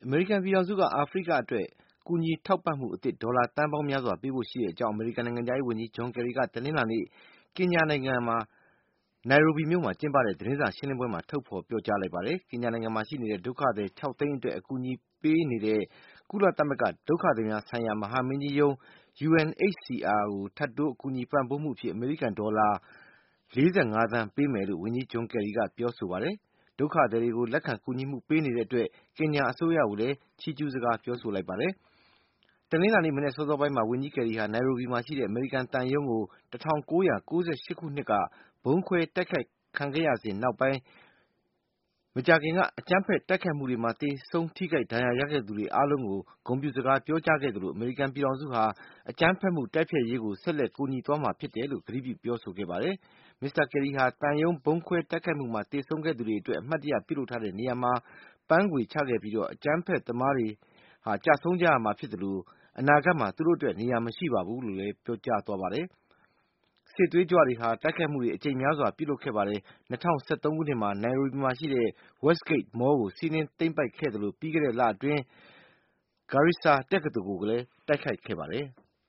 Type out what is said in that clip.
အမေရိကန်ပြည်ထောင်စုက အာဖရိကအတွက် ကူညီထောက်ပံ့မှုအသစ် ဒေါ်လာသန်းပေါင်းများစွာပေးဖို့ရှိကြောင်း အမေရိကန်နိုင်ငံခြားရေးဝန်ကြီး John Kerry က တနင်္လာနေ့ ကင်ညာနိုင်ငံ နိုင်ရိုဘီမြို့မှာကျင်းပတဲ့ သတင်းစာရှင်းလင်းပွဲမှာ ထုတ်ဖေါ်ပြောကြားလိုက်ပါတယ်။ ကင်ညာနိုင်ငံမှာရှိနေတဲ့ ဒုက္ခသည် ၆ သိန်းအတွက် အကူအညီပေးနေတဲ့ ကုလသမဂ္ဂ ဒုက္ခသည်များဆိုင်ရာ မဟာမင်းကြီးရုံး UNHCR ကို ထပ်တိုး ကူညီပံ့ပိုးမှုအဖြစ် အမေရိကန်ဒေါ်လာ ၄၅ သန်းပေးမယ်လို့ ဝန်ကြီး John Kerry ကပြောဆိုပါတယ်။ ဒုက္ခသည်တွေကို လက်ခံကူညီမှုပေးနေတဲ့အတွက် ကင်ညာအစိုးရကိုလည်း ချီးကျူးစကားပြောဆိုလိုက်ပါတယ်။ တနင်္လာနေ့ မနက်စောစောပိုင်းမှာ ဝန်ကြီး Kerry ဟာ နိုင်ရိုဘီမှာရှိတဲ့ အမေရိကန်သံရုံးကို ၁၉၉၈ ခုနှစ်က ဗုံးခွဲတိုက်ခိုက်ခံခဲ့ရစဉ်နောက်ပိုင်း မကြာခင်က အကြမ်းဖက်တိုက်ခိုက်မှုတွေမှာ သေဆုံးထိခိုက်ဒဏ်ရာရခဲ့သူတွေအားလုံးကို ဂုဏ်ပြုစကားပြောကြားခဲ့သလို အမေရိကန်ပြည်ထောင်စုဟာ အကြမ်းဖက်မှုတိုက်ဖျက်ရေးကို ဆက်လက်ကူညီသွားမှာဖြစ်တယ်လို့ ကတိပြုပြောဆိုခဲ့ပါတယ်။ မစ္စတာ Kerry ဟာ သံရုံးဗုံးခွဲတိုက်ခိုက်မှုမှာ သေဆုံးခဲ့သူတွေအတွက် အမှတ်တရပြုလုပ်ထားတဲ့နေရာမှာ ပန်းခွေချခဲ့ပြီး အကြမ်းဖက်သမားတွေကျဆုံးကြရမှာဖြစ်သလို အနာဂတ်မှာ သူတို့အတွက် နေရာမရှိပါဘူးလို့လည်း ပြောကြားသွားပါတယ်။ စစ်သွေးကြွတွေဟာ တိုက်ခိုက်မှုတွေ အကြိမ်များစွာပြုလုပ်ခဲ့ပါတယ်။ ၂၀၁၃ ခုနှစ်မှာ နိုင်ရိုဘီမှာရှိတဲ့ Westgate Mall ကို စီးနင်းသိမ်းပိုက်ခဲ့သလို ပြီးခဲ့တဲ့လအတွင်း Garissa တက္ကသိုလ်ကိုလည်း တိုက်ခိုက်ခဲ့ပါတယ်။